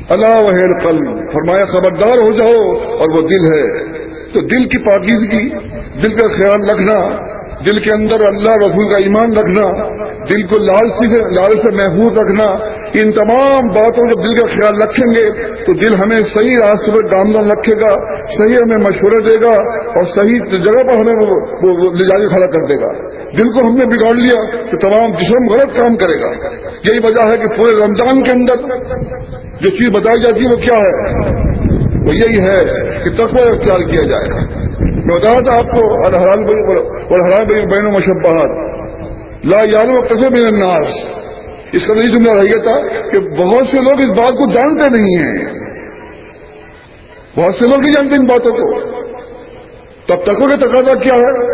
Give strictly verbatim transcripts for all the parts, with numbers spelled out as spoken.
الا وہی القلب، فرمایا خبردار ہو جاؤ، اور وہ دل ہے۔ تو دل کی پاکیزگی، دل کا خیال رکھنا، دل کے اندر اللہ رسول کا ایمان رکھنا، دل کو لالچ سے لالچ سے محفوظ رکھنا، ان تمام باتوں جب دل کا خیال رکھیں گے تو دل ہمیں صحیح راستے پر گامزن رکھے گا، صحیح ہمیں مشورے دے گا، اور صحیح جگہ پر ہمیں وہ لے جا کے کھڑا کر دے گا۔ دل کو ہم نے بگاڑ لیا تو تمام جسم غلط کام کرے گا۔ یہی وجہ ہے کہ پورے رمضان کے اندر جو چیز بتائی جاتی ہے وہ کیا ہے؟ وہ یہی ہے کہ تقوی اختیار کیا جائے۔ میں بتا رہا تھا آپ کو الحلال والحرام بین مشبہات لا یعلم کثیر من الناس، اس کا نہیں جملہ رہ گیا تھا کہ بہت سے لوگ اس بات کو جانتے نہیں ہیں، بہت سے لوگ نہیں جانتے ان باتوں کو۔ تب تقوی کا تقاضا کیا ہے،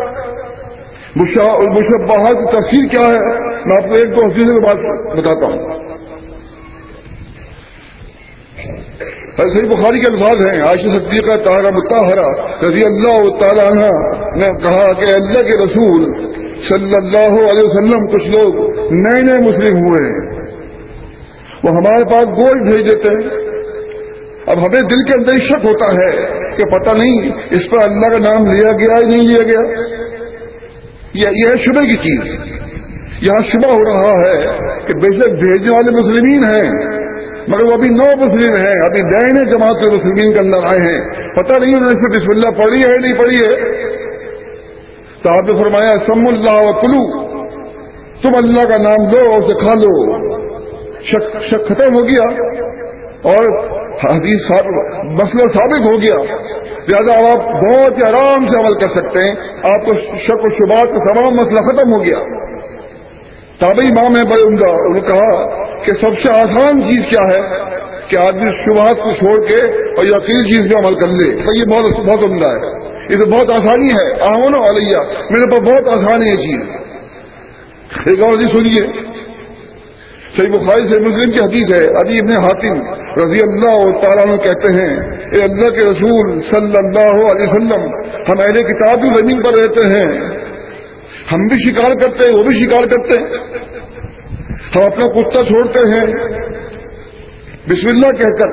مشبہات کی تفسیر کیا ہے، میں آپ کو ایک دو حدیث کی بات بتاتا ہوں۔ صحیح بخاری کے الفاظ ہیں، عائشہ صدیقہ طاہرہ مطہرہ رضی اللہ تعالی عنہ نے کہا کہ اللہ کے رسول صلی اللہ علیہ وسلم کچھ لوگ نئے نئے مسلم ہوئے ہیں، وہ ہمارے پاس گوشت بھیج دیتے ہیں۔ اب ہمیں دل کے اندر شک ہوتا ہے کہ پتہ نہیں اس پر اللہ کا نام لیا گیا یا نہیں لیا گیا، یہ ہے شبہ کی چیز۔ یہاں شبہ ہو رہا ہے کہ بے شک بھیجنے والے مسلمین ہیں مگر وہ ابھی نو مسلم ہیں، ابھی نئے نئے جماعت کے مسلمین کے اندر آئے ہیں، پتہ نہیں انہوں نے صرف بسم اللہ پڑھی ہے نہیں پڑھی ہے۔ تو آپ نے فرمایا سم اللہ وکلو، تم اللہ کا نام لو اور اسے کھا لو۔ شک شک ختم ہو گیا اور حدیث مسئلہ ثابت ہو گیا، لہٰذا آپ بہت ہی آرام سے عمل کر سکتے ہیں، آپ کو شک و شبہات کا تمام مسئلہ ختم ہو گیا۔ تابعی امام ہے بڑے عمدہ، انہوں نے کہا کہ سب سے آسان چیز کیا ہے کہ آدمی شبہات کو چھوڑ کے اور یقینی چیز پہ عمل کر لے۔ یہ بہت بہت عمدہ ہے، یہ تو بہت آسانی ہے، آمنو علیہ، میرے پاس بہت آسان ہے یہ چیز۔ ایک اور چیز سنیے، صحیح بخاری سے مسلم کی حدیث ہے، عدی ابن حاتم رضی اللہ تعالیٰ عنہ کہتے ہیں اے اللہ کے رسول صلی اللہ علیہ وسلم، ہم اہل کتاب بھی زمین پر رہتے ہیں، ہم بھی شکار کرتے ہیں، وہ بھی شکار کرتے ہیں، ہم اپنا کتا چھوڑتے ہیں بسم اللہ کہہ کر،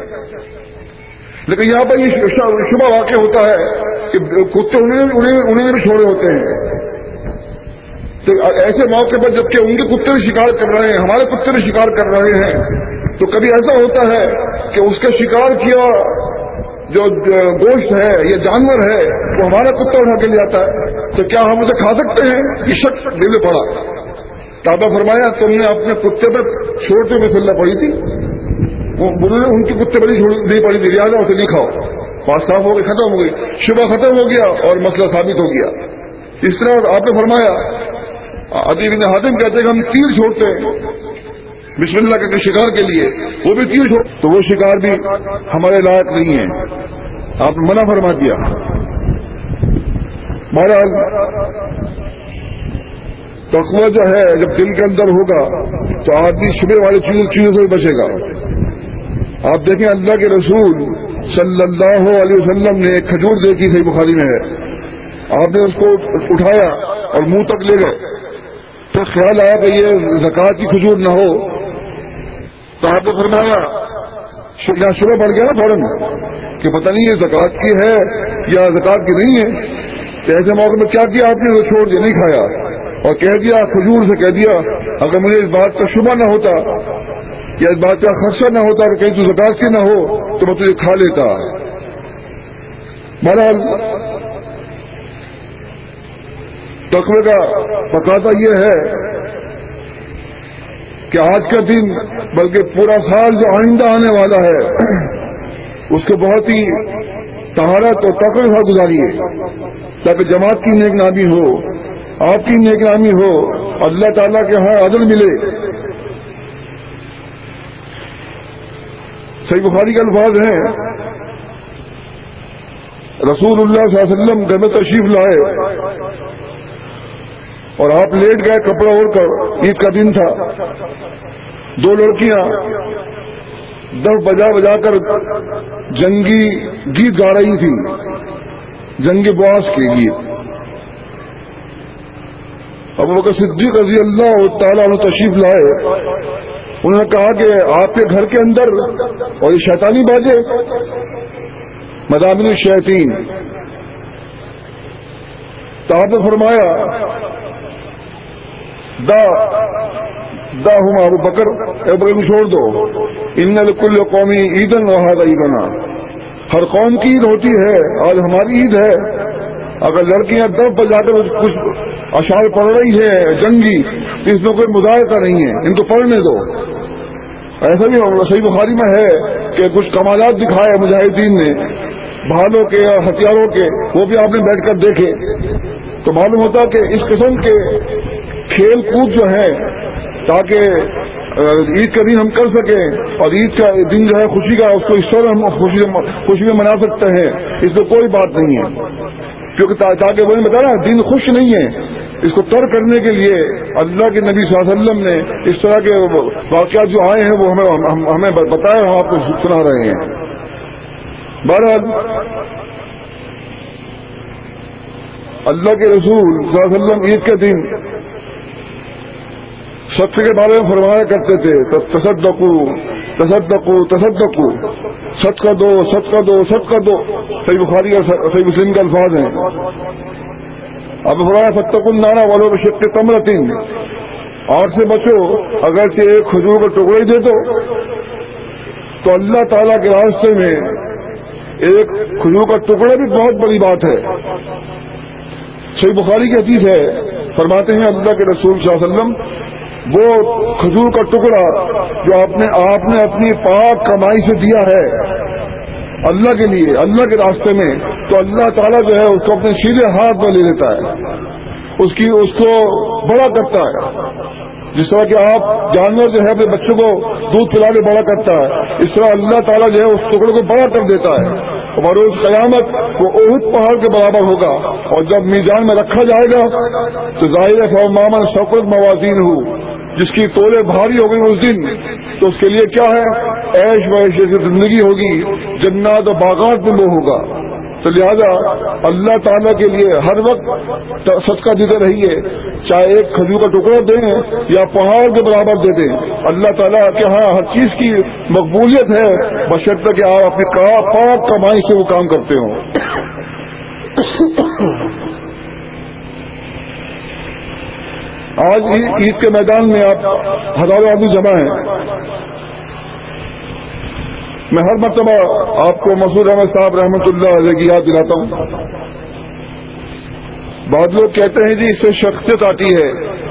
لیکن یہاں پر یہ شبہ واقع ہوتا ہے کہ کتے انہیں بھی چھوڑے ہوتے ہیں۔ تو ایسے موقع پر جبکہ ان کے کتے بھی شکار کر رہے ہیں، ہمارے کتے بھی شکار کر رہے ہیں، تو کبھی ایسا ہوتا ہے کہ اس کا شکار کیا جو گوشت ہے یا جانور ہے وہ ہمارا کتا اٹھا کے لے آتا ہے، تو کیا ہم اسے کھا سکتے ہیں؟ یہ شخص دل میں پڑا۔ تابا فرمایا تم نے اپنے کتے پر چھوڑتے بسم اللہ پڑھی تھی، انہوں نے ان کی کتے پر نہیں پڑھی تھی، لہٰذا اسے نہیں کھاؤ۔ بات صاف ہو گئی، ختم ہو گئی، شبہ ختم ہو گیا اور مسئلہ ثابت ہو گیا۔ اس طرح آپ نے فرمایا، عدی بن حاتم کہتے ہیں کہ ہم تیر چھوڑتے ہیں بسم اللہ کے شکار کے لیے، وہ بھی تیر چھوڑ، تو وہ شکار بھی ہمارے لائق نہیں ہے، آپ نے منع فرما دیا۔ بہرحال تقویٰ جو ہے جب دل کے اندر ہوگا تو آدمی شبہ والی چیزوں چیزوں سے بچے گا۔ آپ دیکھیں اللہ کے رسول صلی اللہ علیہ وسلم نے ایک کھجور دیکھی، صحیح بخاری میں ہے، آپ نے اس کو اٹھایا اور منہ تک لے گئے، تو خیال آیا کہ یہ زکوٰۃ کی کھجور نہ ہو، تو آپ نے فرمایا یہاں شبہ بڑھ گیا نا فوراً کہ پتہ نہیں یہ زکوٰۃ کی ہے یا زکوٰۃ کی نہیں ہے، تو ایسے موقع میں کیا کیا آپ نے، وہ چھوڑ دیا، نہیں کھایا، اور کہہ دیا کھجور سے کہہ دیا اگر مجھے اس بات کا شبہ نہ ہوتا یا اس بات کا خدشہ نہ ہوتا کہ کہیں تو زکوٰۃ کی نہ ہو تو میں تجھے کھا لیتا۔ بہرحال تقوی کا تقاضا یہ ہے کہ آج کا دن بلکہ پورا سال جو آئندہ آنے والا ہے اس کو بہت ہی طہارت اور تقوی سے گزاریے تاکہ جماعت کی نیک نامی ہو، آپ کی نیک نامی ہو، اللہ تعالیٰ کے ہاں اجر ملے۔ صحیح بخاری کے الفاظ ہیں، رسول اللہ صلی اللہ علیہ وسلم گھر میں تشریف لائے اور آپ لیٹ گئے کپڑا اوڑھ کر، عید کا دن تھا، دو لڑکیاں دف بجا بجا کر جنگی گیت گا رہی تھی، جنگی بواس کے گیت۔ ابو بکر صدیق رضی اللہ تعالیٰ عنہ تشریف لائے انہوں نے کہا کہ آپ کے گھر کے اندر اور یہ شیطانی بازے مضامین الشیاطین، تو آپ نے فرمایا دا دا ہوں ابو بکر، ابو بکر کو چھوڑ دو، ان لکل قومی عیدن وہذا عیدنا، ہر قوم کی عید ہوتی ہے، آج ہماری عید ہے۔ اگر لڑکیاں دب بجا کر کچھ اشعار پڑھ رہی ہے جنگی تو اس میں کوئی مذائقہ نہیں ہے، ان کو پڑھنے دو۔ ایسا بھی صحیح بخاری میں ہے کہ کچھ کمالات دکھائے مجاہدین نے بھالوں کے اور ہتھیاروں کے، وہ بھی آپ نے بیٹھ کر دیکھے، تو معلوم ہوتا کہ اس قسم کے کھیل کود جو ہے تاکہ عید کا دن ہم کر سکیں اور عید کا دن جو ہے خوشی کا، اس کو اس طرح ہم خوشی خوشی میں منا سکتے ہیں، اس میں کوئی بات نہیں ہے، کیونکہ تاکہ وہ نے بتایا نا دن خوش نہیں ہے، اس کو ترک کرنے کے لیے اللہ کے نبی صلی اللہ علیہ وسلم نے اس طرح کے واقعات جو آئے ہیں وہ ہمیں ہمیں بتایا، ہم آپ کو سنا رہے ہیں۔ بہرحال اللہ کے رسول صلی اللہ علیہ وسلم عید کے دن صدقے کے بارے میں فرمایا کرتے تھے، تصدقو تصدقو تصدقو، صدقہ دو صدقہ دو صدقہ دو، صحیح بخاری کا صحیح مسلم کے الفاظ ہیں۔ اب فرمایا فتقوا النار ولو بشق تمرۃ، آگ سے بچو اگرچہ ایک کھجور کا ٹکڑا ہی دے دو، تو اللہ تعالیٰ کے راستے میں ایک کھجور کا ٹکڑا بھی بہت بڑی بات ہے۔ صحیح بخاری کی حدیث ہے، فرماتے ہیں اللہ کے رسول صلی اللہ علیہ وسلم وہ کھجور کا ٹکڑا جو آپ نے آپ نے اپنی پاک کمائی سے دیا ہے اللہ کے لیے، اللہ کے راستے میں، تو اللہ تعالیٰ جو ہے اس کو اپنے سیدھے ہاتھ میں لے لیتا ہے، اس کی اس کو بڑا کرتا ہے۔ جس طرح کہ آپ جانور جو ہے اپنے بچوں کو دودھ پلا کے بڑا کرتا ہے، اس طرح اللہ تعالیٰ جو ہے اس ٹکڑے کو بڑا کر دیتا ہے، اور روز قیامت وہ احد پہاڑ کے برابر ہوگا، اور جب میزان میں رکھا جائے گا تو ظاہر ہے فمامن ثقلت موازینہ، جس کی تولے بھاری ہو گئی اس دن تو اس کے لیے کیا ہے، عیش ویش جیسی زندگی ہوگی، جنات و باغات میں وہ ہوگا۔ تو لہذا اللہ تعالیٰ کے لیے ہر وقت صدقہ دیتے رہیے، چاہے ایک کھجور کا ٹکڑا دیں یا پہاڑ کے برابر دے دیں، اللہ تعالیٰ کے ہاں ہر چیز کی مقبولیت ہے، بشرطے کہ آپ اپنی پاک کمائی سے وہ کام کرتے ہوں۔ آج عید کے میدان میں آپ ہزاروں آدمی جمع ہیں، میں ہر مرتبہ آپ کو مسعود احمد صاحب رحمۃ اللہ علیہ کی یاد دلاتا ہوں۔ بعض لوگ کہتے ہیں جی اس سے شخصیت آتی ہے،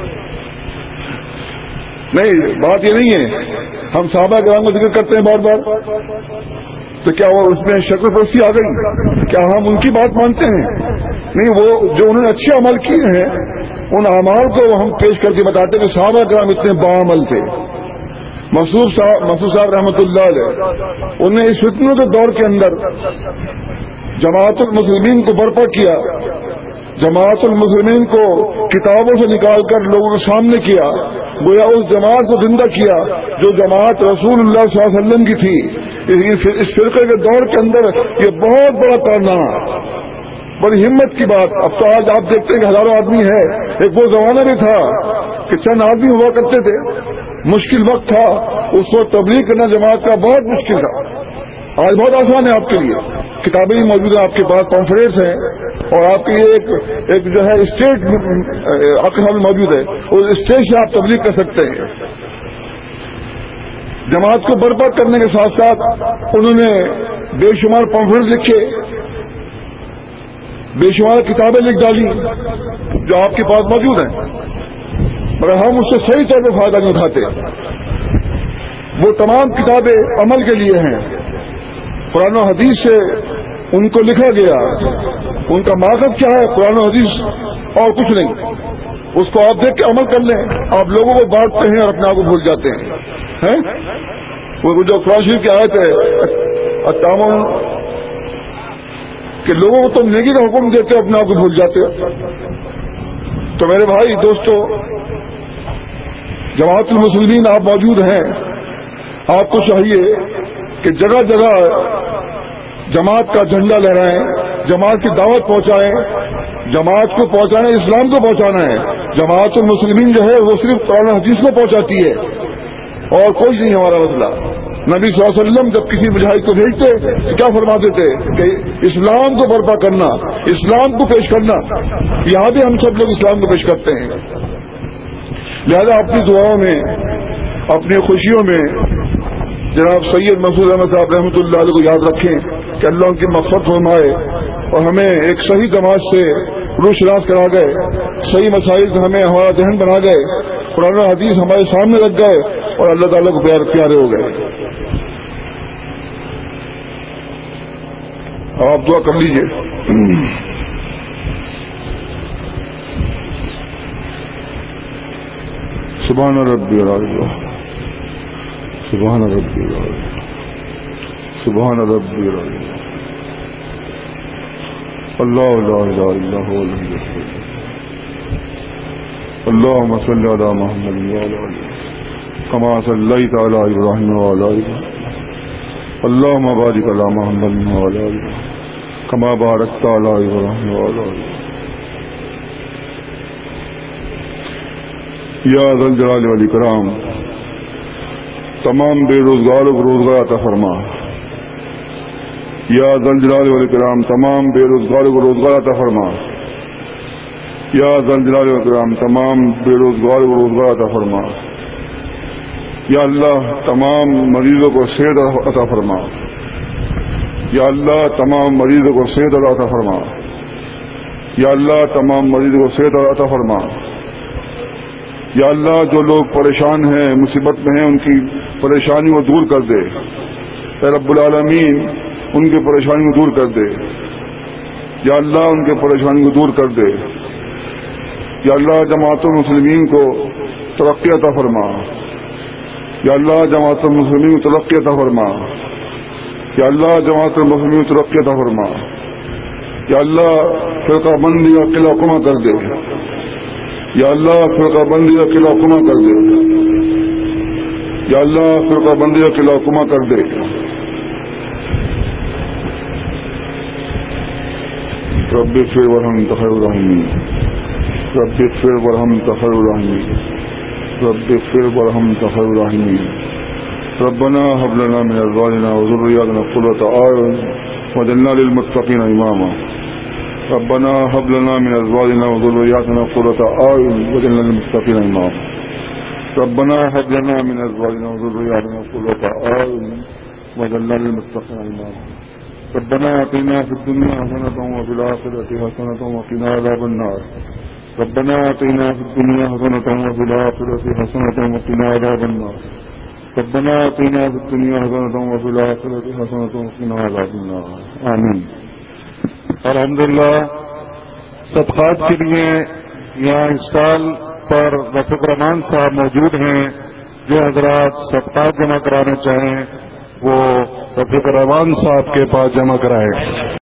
نہیں بات یہ نہیں ہے، ہم صحابہ کرام کا ذکر کرتے ہیں بار بار، تو کیا وہ اس میں شکل پرستی آ گئی؟ کیا ہم ان کی بات مانتے ہیں؟ نہیں، وہ جو انہوں نے اچھے عمل کیے ہیں ان اعمال کو ہم پیش کر کے بتاتے ہیں کہ صحابہ کرام اتنے باعمل تھے۔ مسعود صاحب مسعود صاحب رحمۃ اللہ علیہ انہوں نے اس فتنوں کے دور کے اندر جماعت المسلمین کو برپا کیا، جماعت المسلمین کو کتابوں سے نکال کر لوگوں کے سامنے کیا، گویا اس جماعت کو زندہ کیا جو جماعت رسول اللہ صلی اللہ علیہ وسلم کی تھی۔ اس فرقے کے دور کے اندر یہ بہت بڑا کارنامہ، بڑی ہمت کی بات۔ اب تو آج آپ دیکھتے ہیں کہ ہزاروں آدمی ہے، ایک وہ زمانہ بھی تھا کہ چند آدمی ہوا کرتے تھے، مشکل وقت تھا، اس وقت تبلیغ کرنا جماعت کا بہت مشکل تھا۔ آج بہت آسان ہے آپ کے لیے، کتابیں بھی موجود ہیں آپ کے پاس، کانفرنس ہیں، اور آپ کے لیے ایک ایک جو ہے اسٹیج آپ کے سامنے موجود ہے، اس اسٹیج سے آپ تبلیغ کر سکتے ہیں۔ جماعت کو برپا کرنے کے ساتھ ساتھ انہوں نے بے شمار کانفرنس لکھے، بے شمار کتابیں لکھ ڈالی جو آپ کے پاس موجود ہیں، مگر ہم اس سے صحیح طور پہ فائدہ نہیں اٹھاتے۔ وہ تمام کتابیں عمل کے لیے ہیں، قرآن و حدیث سے ان کو لکھا گیا، ان کا مقصد کیا ہے، قرآن و حدیث اور کچھ نہیں۔ اس کو آپ دیکھ کے عمل کر لیں، آپ لوگوں کو بانٹتے ہیں اور اپنے آپ کو بھول جاتے ہیں۔ وہ جو قرآن شریف کی آیت ہے التعاون کہ لوگوں کو تم نیکی کا حکم دیتے اپنے آپ کو بھول جاتے ہو۔ تو میرے بھائی دوستو، جماعت المسلمین آپ موجود ہیں، آپ کو چاہیے کہ جگہ جگہ جماعت کا جھنڈا لہرائیں، جماعت کی دعوت پہنچائیں، جماعت کو پہنچانا ہے، اسلام کو پہنچانا ہے۔ جماعت المسلمین جو ہے وہ صرف قرآن حدیث کو پہنچاتی ہے، اور کوئی نہیں ہمارا مسئلہ. نبی صلی اللہ علیہ وسلم جب کسی مجاہد کو بھیجتے تو کیا فرماتے تھے کہ اسلام کو برپا کرنا، اسلام کو پیش کرنا. یہاں بھی ہم سب لوگ اسلام کو پیش کرتے ہیں. لہذا اپنی دعاؤں میں، اپنی خوشیوں میں جناب سید مسعود احمد صاحب رحمۃ اللہ علیہ کو یاد رکھیں کہ اللہ ان کی مغفرت فرمائے اور ہمیں ایک صحیح جماعت سے روح شناس کرا گئے، صحیح مسائل سے ہمیں ہمارا ذہن بنا گئے، قرآن و حدیث ہمارے سامنے رکھ گئے اور اللہ تعالیٰ کو پیار پیارے ہو گئے. آپ دعا کر لیجئے. سبحان ربی العظیم، سبحان ربی العظیم، سبحان ربی العظیم. اللہ لا الہ الا هو الحی القیوم. اللهم صل علی محمد وعلى آله كما صليت على ابراہیم وعلى آل ابراہیم. اللهم بارک علی محمد وعلى آله كما بارکت علی ابراہیم وعلى آل ابراہیم. یا ذا الجلال والاکرام، تمام بے روزگاروں کو روزگار عطا فرما. یا ذا الجلال والاکرام، تمام بے روزگاروں کو روزگار عطا فرما. یا ذا الجلال والاکرام، تمام بے روزگاروں کو روزگار عطا فرما. یا اللہ تمام مریضوں کو صحت عطا فرما. یا اللہ تمام مریضوں کو صحت عطا فرما. یا اللہ تمام مریضوں کو صحت عطا فرما. یا اللہ جو لوگ پریشان ہیں، مصیبت میں ہیں، ان کی پریشانی کو دور کر دے. اے رب العالمین ان کی پریشانی کو دور کر دے. یا اللہ ان کی پریشانی کو دور کر دے. یا اللہ جماعت المسلمین کو ترقی عطا فرما. یا اللہ جماعت المسلمین کو ترقی عطا فرما. یا اللہ جماعت المسلمین کو ترقی عطا فرما. یا اللہ فرقہ بندی کا قلعہ کما کر دے. یا اللہ فرقہ بندی کا قلعہ کما کر دے. یا اللہ فرقہ بندی کا قلعہ کما کر دے. رب اغفر وارحم انت خیر الراحمین. رب اغفر وارحم انت خیر الراحمین. رب اغفر وارحم انت خیر الراحمین. ربنا هب لنا من ازواجنا وذرياتنا قرة اعين واجعلنا للمتقين اماما. ربنا هب لنا من ازواجنا وذرياتنا قرة اعين واجعلنا للمتقين اماما. ربنا هب لنا من ازواجنا وذرياتنا قرة اعين واجعلنا للمتقين اماما. ربنا آتنا في الدنيا حسنة وفي الآخرة حسنة وقنا عذاب النار. ربنا آتنا في الدنيا حسنة وفي الآخرة حسنة وقنا عذاب النار. ربنا آتنا في الدنيا حسنة وفي الآخرة حسنة وقنا عذاب النار. آمین. الحمدللہ صدقات کے لیے یہاں اسٹال پر رفیق الرحمان صاحب موجود ہیں. جو حضرات صدقات جمع کرانا چاہیں وہ رفیق الرحمان صاحب کے پاس جمع کرائیں.